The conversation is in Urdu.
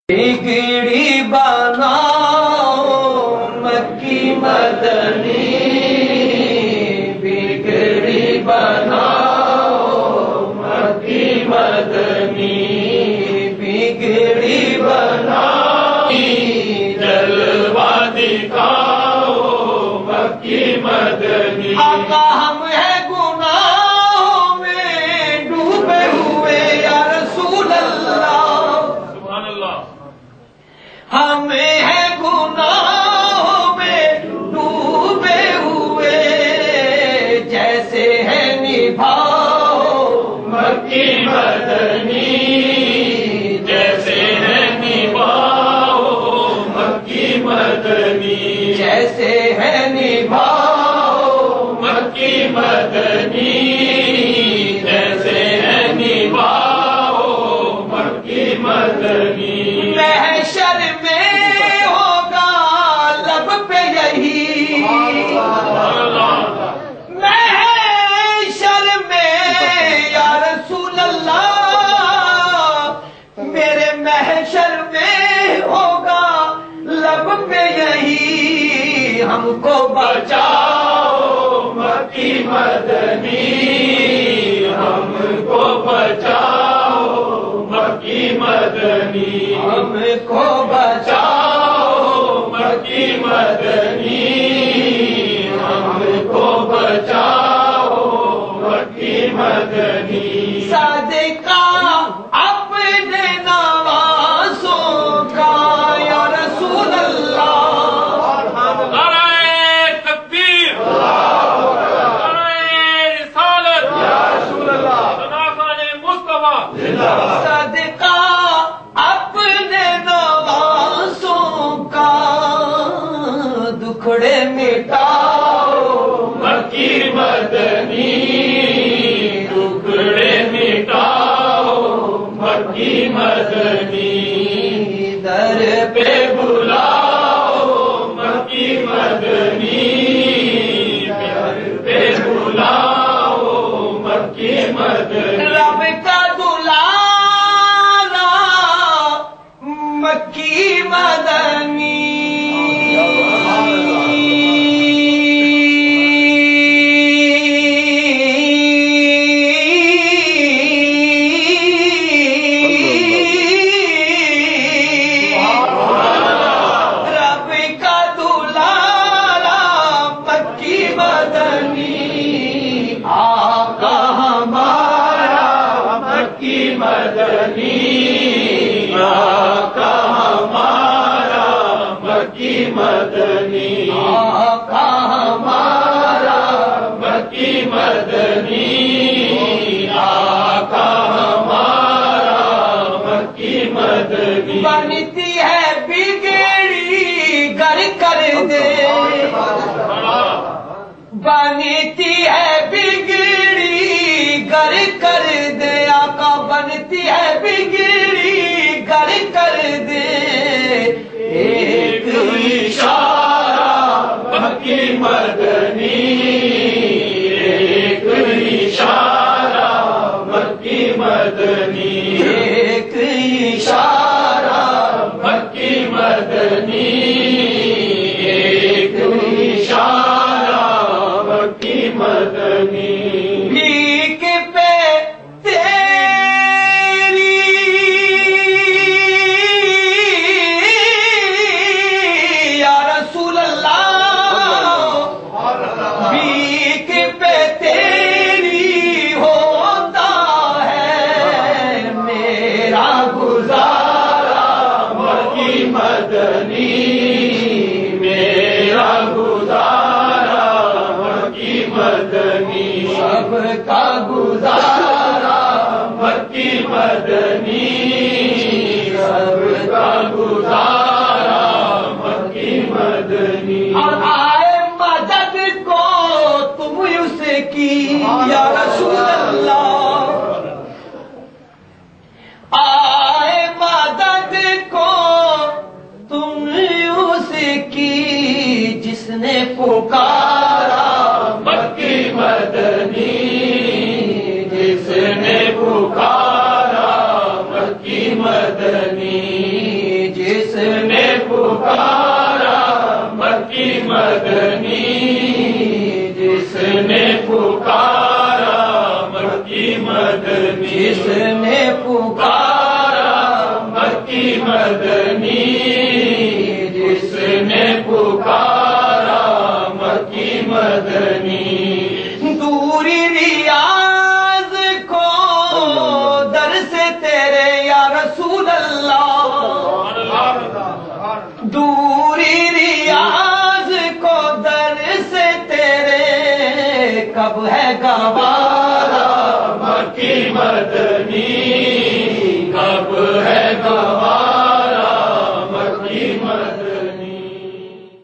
بگڑی بناؤ مکی مدنی، بگڑی بناؤ مکی مدنی، بگڑی بناؤ جلوہ دکھاؤ مکی مدنی۔ آقا ہم ہیں گناہوں میں ڈوبے ہوئے یا رسول اللہ، سبحان اللہ، ہمیں ہے گناہوں میں ڈوبے ہوئے، جیسے ہے نبھاؤ مکی مدنی، جیسے ہے نبھاؤ مکی مدنی، جیسے ہے نبھاؤ مکی مدنی، جیسے ہے نبھاؤ مکی مدنی۔ محشر میں ہوگا لب پہ یہی، محشر میں یا رسول اللہ، میرے محشر میں ہوگا لب پہ یہی، ہم کو بچاؤ مکی مدنی، ہم کو بچاؤ مکی مدنی، ہم کو بچاؤ مکی مدنی، ہم کو بچاؤ مکی مدنی۔ صدقہ اپنے نوازوں کا یا رسول اللہ، نعرہ تکبیر، نعرہ رسالت یا رسول اللہ، خلافت مصطفیٰ، صدقہ اپنے نوازوں کا دکھڑے مٹاؤ مکی مدنی، دکھڑے مٹاؤ مکی مدنی، در پہ بلاؤ مکی مدنی، در پہ بلاؤ مکی مدنی۔ رب کا دلانا مکی مدنی، رب کا دلانا مکی مدنی، آقا ہمارا مکی مدنی، آقا ہمارا مکی مدنی، آقا ہمارا مکی مدنی، آقا ہمارا مکی مدنی۔ بنتی ہے بگڑی گر کر دے، بنتی ہے بگڑی گر کر دے، آقا بنتی ہے بگڑی گر کر دے، ایک اشارہ مکی مدنی، ایک اشارہ مکی مدنی، ایک اشارہ مکی مدنی، ایک اشارہ مکی مدنی۔ بھیک پہ تیری یا رسول اللہ، بھیک پہ تیری ہوتا ہے میرا گزارا مکی مدنی، میرا گزارا مکی مدنی، سب کا گزارا مکی مدنی، سب کا گزارا مکی مدنی۔ اور آئے مدد کو تم اس کی یا رسول اللہ، آئے مدد کو تم اس کی جس نے پکارا مکی مدنی، جس نے پکارا مکی مدنی، مدنی جس نے پکارا مکی مدنی جس نے پکارا مکی مدنی جس نے پکارا مکی مدنی دوری ریاض کو در سے تیرے یا رسول اللہ دوری ریاض کو در سے تیرے کب ہے گوارا مکی مدنی